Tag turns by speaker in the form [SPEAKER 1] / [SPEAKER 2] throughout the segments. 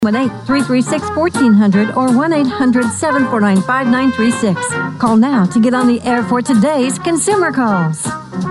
[SPEAKER 1] 1-833-6-1400 or 1-800-749-5936. Call now to get on the air for today's Consumer Calls.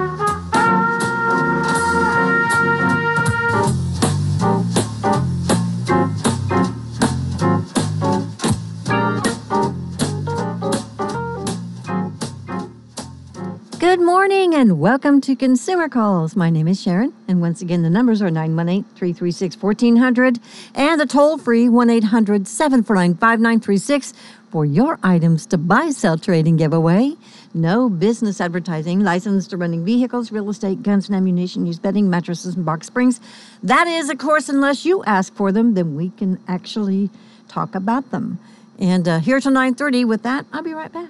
[SPEAKER 1] Good morning and welcome to Consumer Calls. My name is Sharon, and once again, the numbers are 918-336-1400 and the toll-free 1-800-749-5936 for your items to buy, sell, trade, and give away. No business advertising, licensed to running vehicles, real estate, guns and ammunition, used bedding, mattresses, and box springs. That is, of course, unless you ask for them, then we can actually talk about them. And here till 9:30. With that, I'll be right back.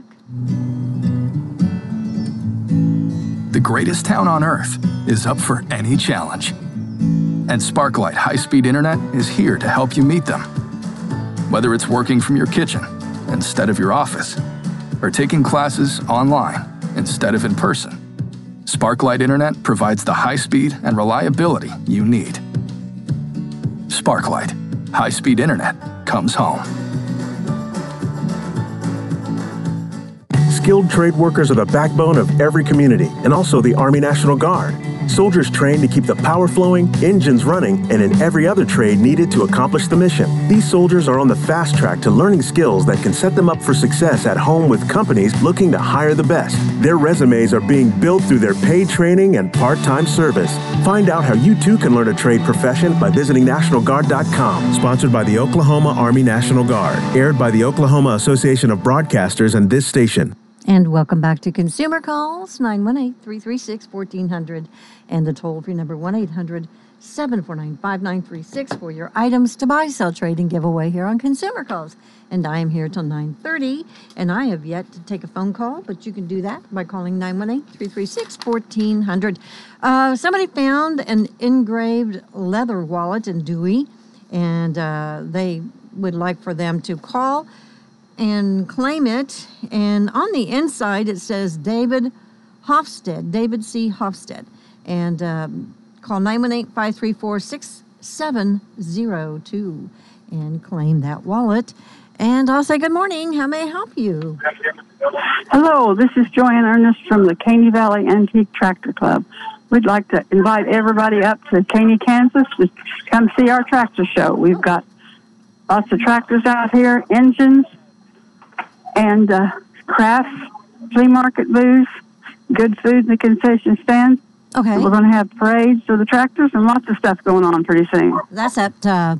[SPEAKER 2] The greatest town on earth is up for any challenge. And Sparklight High-Speed Internet is here to help you meet them. Whether it's working from your kitchen instead of your office, or taking classes online instead of in person, Sparklight Internet provides the high speed and reliability you need. Sparklight, high-speed internet comes home.
[SPEAKER 3] Skilled trade workers are the backbone of every community, and also the Army National Guard. Soldiers trained to keep the power flowing, engines running, and in every other trade needed to accomplish the mission. These soldiers are on the fast track to learning skills that can set them up for success at home with companies looking to hire the best. Their resumes are being built through their paid training and part-time service. Find out how you too can learn a trade profession by visiting NationalGuard.com. Sponsored by the Oklahoma Army National Guard. Aired by the Oklahoma Association of Broadcasters and this station.
[SPEAKER 1] And welcome back to Consumer Calls, 918-336-1400, and the toll-free number 1-800-749-5936 for your items to buy, sell, trade, and give away here on Consumer Calls. And I am here till 9:30, and I have yet to take a phone call, but you can do that by calling 918-336-1400. Somebody found an engraved leather wallet in Dewey, and they would like for them to call and claim it, and on the inside it says David Hofstede, David C. Hofstede, and call 918-534-6702 and claim that wallet. And I'll say good morning. How may I help you?
[SPEAKER 4] Hello, this is Joanne Ernest from the Caney Valley Antique Tractor Club. We'd like to invite everybody up to Caney, Kansas to come see our tractor show. We've got lots of tractors out here, engines, and crafts, flea market booths, good food in the concession stand.
[SPEAKER 1] Okay.
[SPEAKER 4] We're going to have parades for the tractors and lots of stuff going on pretty soon.
[SPEAKER 1] That's at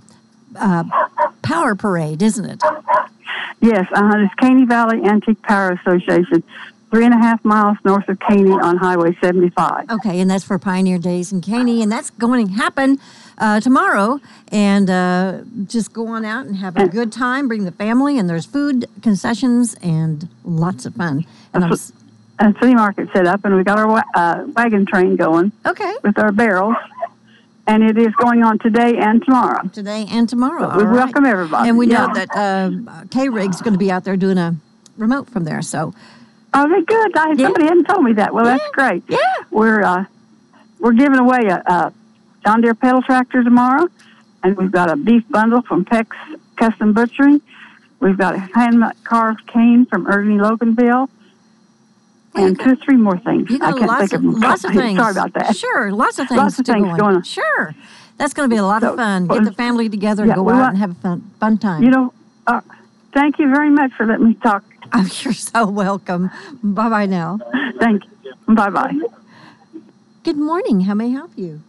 [SPEAKER 1] Power Parade, isn't it?
[SPEAKER 4] Yes, it's Caney Valley Antique Power Association, 3.5 miles north of Caney on Highway 75.
[SPEAKER 1] Okay, and that's for Pioneer Days in Caney, and that's going to happen tomorrow. And just go on out and have a good time. Bring the family, and there's food, concessions, and lots of fun. And
[SPEAKER 4] a flea market set up, and we got our wagon train going.
[SPEAKER 1] Okay.
[SPEAKER 4] With our barrels. And it is going on today and tomorrow.
[SPEAKER 1] Today and tomorrow.
[SPEAKER 4] We welcome everybody.
[SPEAKER 1] And we know that K-Rig's going to be out there doing a remote from there. So.
[SPEAKER 4] Oh, they're good. Somebody hadn't told me that. Well, that's great.
[SPEAKER 1] Yeah.
[SPEAKER 4] We're giving away a John Deere pedal tractor tomorrow, and we've got a beef bundle from Peck's Custom Butchery. We've got a hand-carved cane from Ernie Loganville. And 2 or 3 more things.
[SPEAKER 1] You got
[SPEAKER 4] I can't think of them.
[SPEAKER 1] Lots of things.
[SPEAKER 4] Sorry about that.
[SPEAKER 1] Sure, lots of things.
[SPEAKER 4] Lots of things going on.
[SPEAKER 1] Sure. That's going to be a lot of fun. Get the family together and go out and have a fun time.
[SPEAKER 4] You know, thank you very much for letting me talk.
[SPEAKER 1] Oh, you're so welcome. Bye-bye now.
[SPEAKER 4] Thank you. Bye-bye.
[SPEAKER 1] Good morning. How may I help you?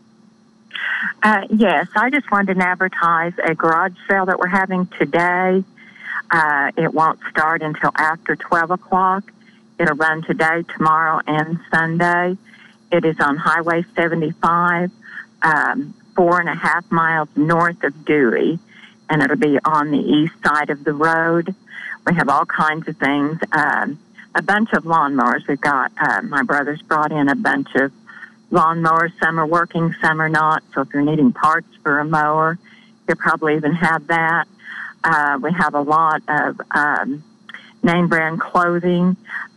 [SPEAKER 5] Yes, I just wanted to advertise a garage sale that we're having today. It won't start until after 12 o'clock. It'll run today, tomorrow, and Sunday. It is on Highway 75, 4.5 miles north of Dewey, and it'll be on the east side of the road. We have all kinds of things, a bunch of lawnmowers. We've got, my brother's brought in a bunch of lawnmowers. Some are working, some are not. So if you're needing parts for a mower, you'll probably even have that. We have a lot of name brand clothing,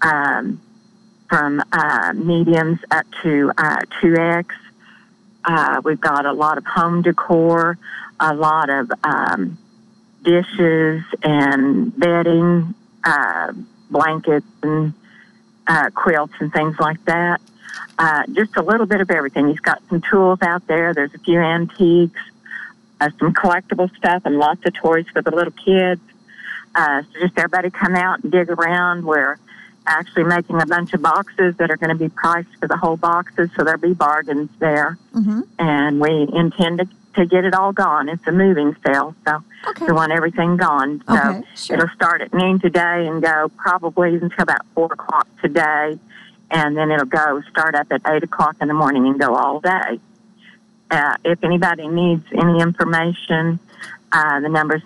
[SPEAKER 5] from mediums up to 2X. We've got a lot of home decor, a lot of dishes and bedding, blankets and quilts and things like that. Just a little bit of everything. He's got some tools out there. There's a few antiques, some collectible stuff, and lots of toys for the little kids. So just everybody come out and dig around. We're actually making a bunch of boxes that are going to be priced for the whole boxes, so there'll be bargains there. Mm-hmm. And we intend to get it all gone. It's a moving sale, so we want everything gone. So it'll start at noon today and go probably until about 4 o'clock today, and then it'll start up at 8 o'clock in the morning and go all day. If anybody needs any information, the number is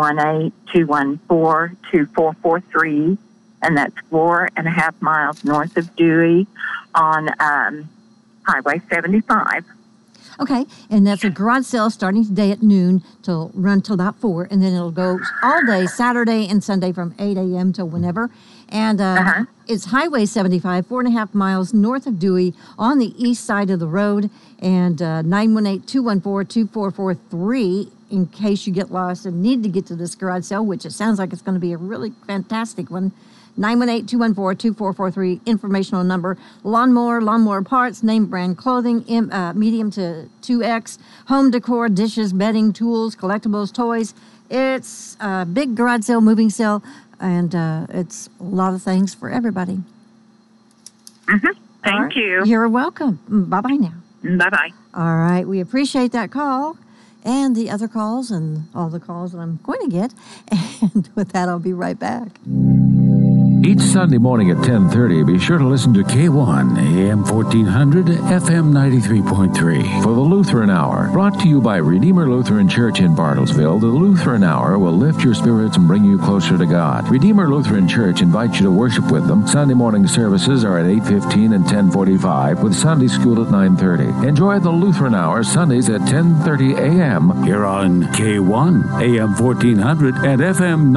[SPEAKER 5] 918-214-2443, and that's 4.5 miles north of Dewey on Highway 75.
[SPEAKER 1] Okay, and that's a garage sale starting today at noon run till about 4, and then it'll go all day, Saturday and Sunday from 8 a.m. till whenever. And it's Highway 75, 4.5 miles north of Dewey on the east side of the road, and 918-214-2443 in case you get lost and need to get to this garage sale, which it sounds like it's going to be a really fantastic one. 918-214-2443, informational number. Lawnmower parts, name brand clothing, medium to 2X, home decor, dishes, bedding, tools, collectibles, toys. It's a big garage sale, moving sale, and it's a lot of things for everybody.
[SPEAKER 5] Mm-hmm. Thank you.
[SPEAKER 1] You're welcome. Bye-bye now.
[SPEAKER 5] Bye-bye.
[SPEAKER 1] All right. We appreciate that call and the other calls and all the calls that I'm going to get. And with that, I'll be right back.
[SPEAKER 6] Each Sunday morning at 10:30, be sure to listen to K1, AM 1400, FM 93.3 for the Lutheran Hour. Brought to you by Redeemer Lutheran Church in Bartlesville, the Lutheran Hour will lift your spirits and bring you closer to God. Redeemer Lutheran Church invites you to worship with them. Sunday morning services are at 8:15 and 10:45, with Sunday school at 9:30. Enjoy the Lutheran Hour Sundays at 10:30 a.m. here on K1, AM 1400, and FM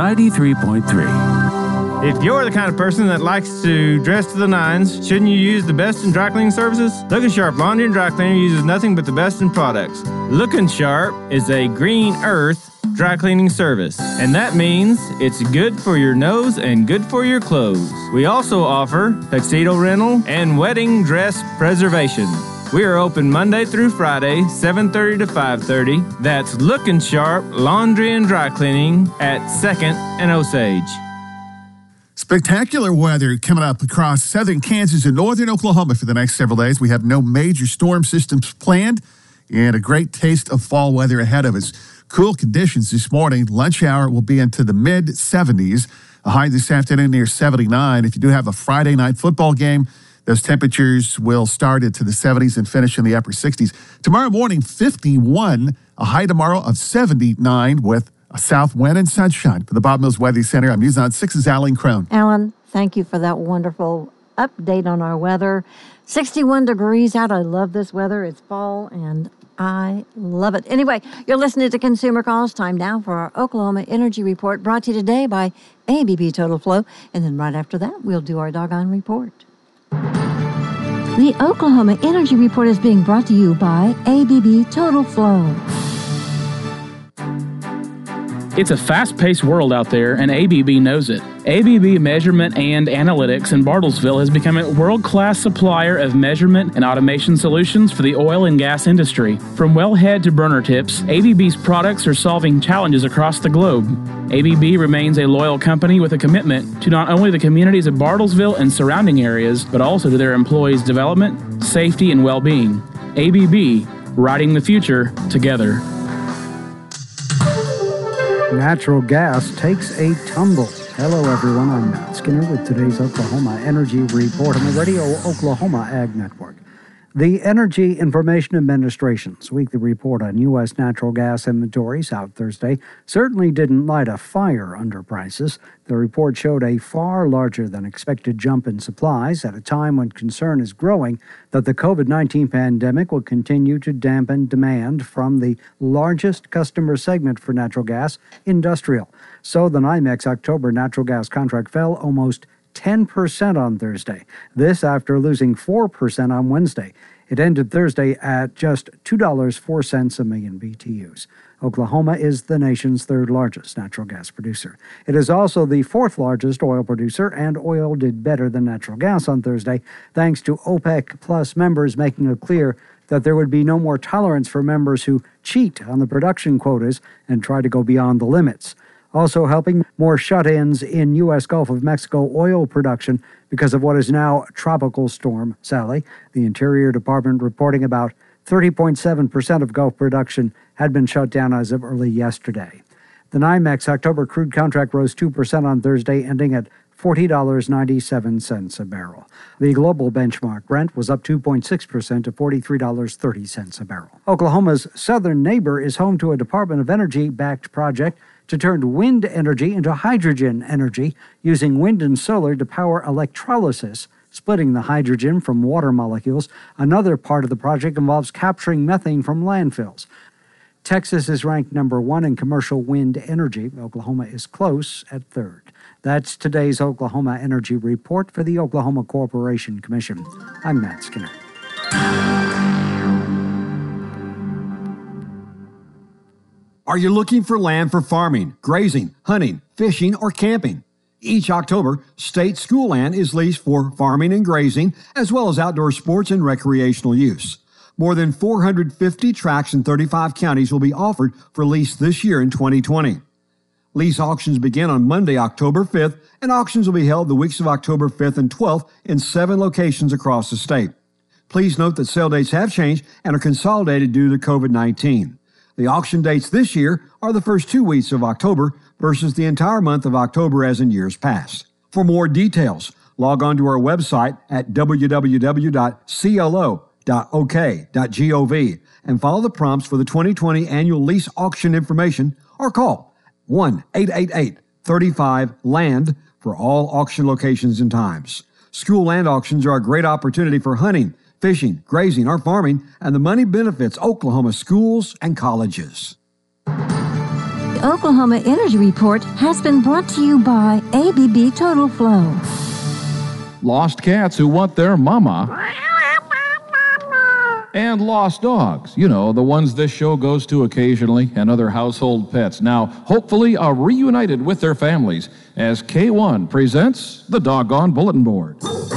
[SPEAKER 6] 93.3.
[SPEAKER 7] If you're the kind of person that likes to dress to the nines, shouldn't you use the best in dry cleaning services? Lookin' Sharp Laundry and Dry Cleaner uses nothing but the best in products. Lookin' Sharp is a green earth dry cleaning service, and that means it's good for your nose and good for your clothes. We also offer tuxedo rental and wedding dress preservation. We are open Monday through Friday, 7:30 to 5:30. That's Lookin' Sharp Laundry and Dry Cleaning at 2nd and Osage.
[SPEAKER 8] Spectacular weather coming up across southern Kansas and northern Oklahoma for the next several days. We have no major storm systems planned and a great taste of fall weather ahead of us. Cool conditions this morning. Lunch hour will be into the mid-70s. A high this afternoon near 79. If you do have a Friday night football game, those temperatures will start into the 70s and finish in the upper 60s. Tomorrow morning, 51. A high tomorrow of 79 with a south wind and sunshine. For the Bob Mills Weather Center, I'm News on 6's Alan Crone.
[SPEAKER 1] Alan, thank you for that wonderful update on our weather. 61 degrees out. I love this weather. It's fall, and I love it. Anyway, you're listening to Consumer Calls. Time now for our Oklahoma Energy Report, brought to you today by ABB Total Flow. And then right after that, we'll do our doggone report. The Oklahoma Energy Report is being brought to you by ABB Total Flow.
[SPEAKER 9] It's a fast-paced world out there, and ABB knows it. ABB Measurement and Analytics in Bartlesville has become a world-class supplier of measurement and automation solutions for the oil and gas industry. From wellhead to burner tips, ABB's products are solving challenges across the globe. ABB remains a loyal company with a commitment to not only the communities of Bartlesville and surrounding areas, but also to their employees' development, safety, and well-being. ABB, riding the future together.
[SPEAKER 10] Natural gas takes a tumble. Hello, everyone. I'm Matt Skinner with today's Oklahoma Energy Report on the Radio Oklahoma Ag Network. The Energy Information Administration's weekly report on U.S. natural gas inventories out Thursday certainly didn't light a fire under prices. The report showed a far larger than expected jump in supplies at a time when concern is growing that the COVID-19 pandemic will continue to dampen demand from the largest customer segment for natural gas, industrial. So the NYMEX October natural gas contract fell almost 10% on Thursday. This after losing 4% on Wednesday. It ended Thursday at just $2.04 a million BTUs. Oklahoma is the nation's third largest natural gas producer. It is also the fourth largest oil producer, and oil did better than natural gas on Thursday, thanks to OPEC Plus members making it clear that there would be no more tolerance for members who cheat on the production quotas and try to go beyond the limits. Also helping, more shut-ins in U.S. Gulf of Mexico oil production because of what is now Tropical Storm Sally. The Interior Department reporting about 30.7% of Gulf production had been shut down as of early yesterday. The NYMEX October crude contract rose 2% on Thursday, ending at $40.97 a barrel. The global benchmark Brent was up 2.6% to $43.30 a barrel. Oklahoma's southern neighbor is home to a Department of Energy-backed project to turn wind energy into hydrogen energy using wind and solar to power electrolysis, splitting the hydrogen from water molecules. Another part of the project involves capturing methane from landfills. Texas is ranked number 1 in commercial wind energy. Oklahoma is close at third. That's today's Oklahoma Energy Report for the Oklahoma Corporation Commission. I'm Matt Skinner.
[SPEAKER 11] Are you looking for land for farming, grazing, hunting, fishing, or camping? Each October, state school land is leased for farming and grazing, as well as outdoor sports and recreational use. More than 450 tracts in 35 counties will be offered for lease this year in 2020. Lease auctions begin on Monday, October 5th, and auctions will be held the weeks of October 5th and 12th in 7 locations across the state. Please note that sale dates have changed and are consolidated due to COVID-19. The auction dates this year are the first 2 weeks of October versus the entire month of October as in years past. For more details, log on to our website at www.clo.ok.gov and follow the prompts for the 2020 annual lease auction information or call 1-888-35-LAND for all auction locations and times. School land auctions are a great opportunity for hunting, fishing, grazing, or farming, and the money benefits Oklahoma schools and colleges.
[SPEAKER 1] The Oklahoma Energy Report has been brought to you by ABB Total Flow.
[SPEAKER 6] Lost cats who want their mama. And lost dogs, you know, the ones this show goes to occasionally, and other household pets, now hopefully are reunited with their families as K1 presents the Doggone Bulletin Board.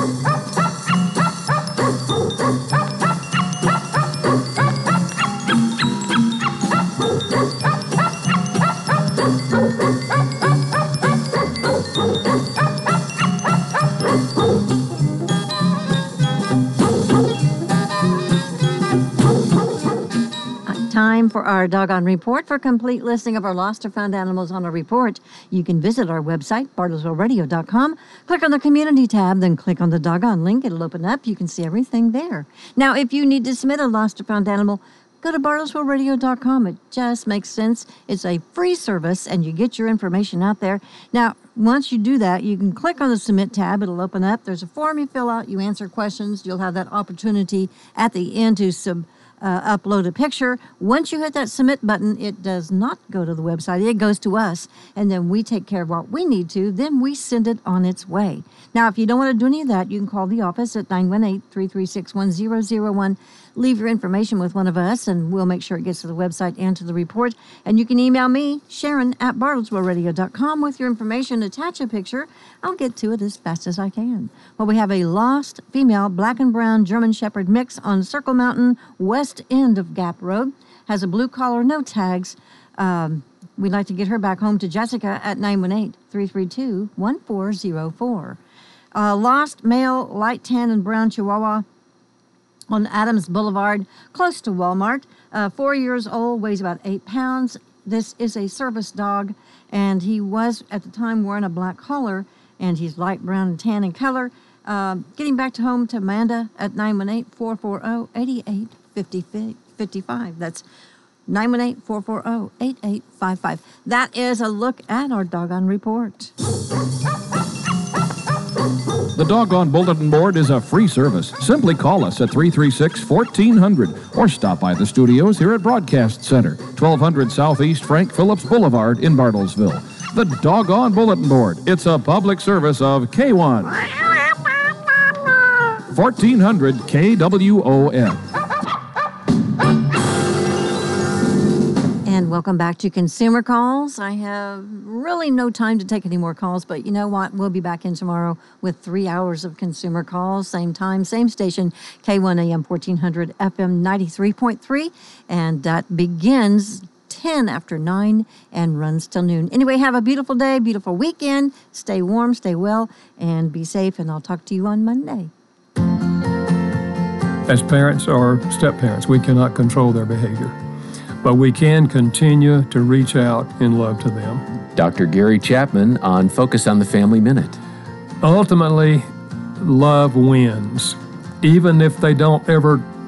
[SPEAKER 1] Time for our Doggone Report. For a complete listing of our lost or found animals on our report, you can visit our website, bartlesvilleradio.com. Click on the Community tab, then click on the Doggone link. It'll open up. You can see everything there. Now, if you need to submit a lost or found animal, go to bartlesvilleradio.com. It just makes sense. It's a free service, and you get your information out there. Now, once you do that, you can click on the Submit tab. It'll open up. There's a form you fill out. You answer questions. You'll have that opportunity at the end to upload a picture. Once you hit that submit button, it does not go to the website. It goes to us, and then we take care of what we need to. Then we send it on its way. Now, if you don't want to do any of that, you can call the office at 918-336-1001. Leave your information with one of us, and we'll make sure it gets to the website and to the report. And you can email me, Sharon, at bartlesvilleradio.com with your information. Attach a picture. I'll get to it as fast as I can. Well, we have a lost female black and brown German Shepherd mix on Circle Mountain, west end of Gap Road. Has a blue collar, no tags. We'd like to get her back home to Jessica at 918-332-1404. Lost male light tan and brown Chihuahua on Adams Boulevard, close to Walmart. 4 years old, weighs about 8 pounds. This is a service dog, and he was, at the time, wearing a black collar, and he's light brown and tan in color. Getting back to home to Amanda at 918-440-8855. That's 918-440-8855. That is a look at our Doggone Report.
[SPEAKER 6] The Doggone Bulletin Board is a free service. Simply call us at 336-1400 or stop by the studios here at Broadcast Center, 1200 Southeast Frank Phillips Boulevard in Bartlesville. The Doggone Bulletin Board. It's a public service of K1. 1400 KWON.
[SPEAKER 1] And welcome back to Consumer Calls. I have really no time to take any more calls, but you know what? We'll be back in tomorrow with 3 hours of Consumer Calls. Same time, same station, K1 AM 1400 FM 93.3. And that begins 10 after 9 and runs till noon. Anyway, have a beautiful day, beautiful weekend. Stay warm, stay well, and be safe. And I'll talk to you on Monday.
[SPEAKER 12] As parents or step-parents, we cannot control their behavior, but we can continue to reach out in love to them.
[SPEAKER 13] Dr. Gary Chapman on Focus on the Family Minute.
[SPEAKER 12] Ultimately, love wins. Even if they don't ever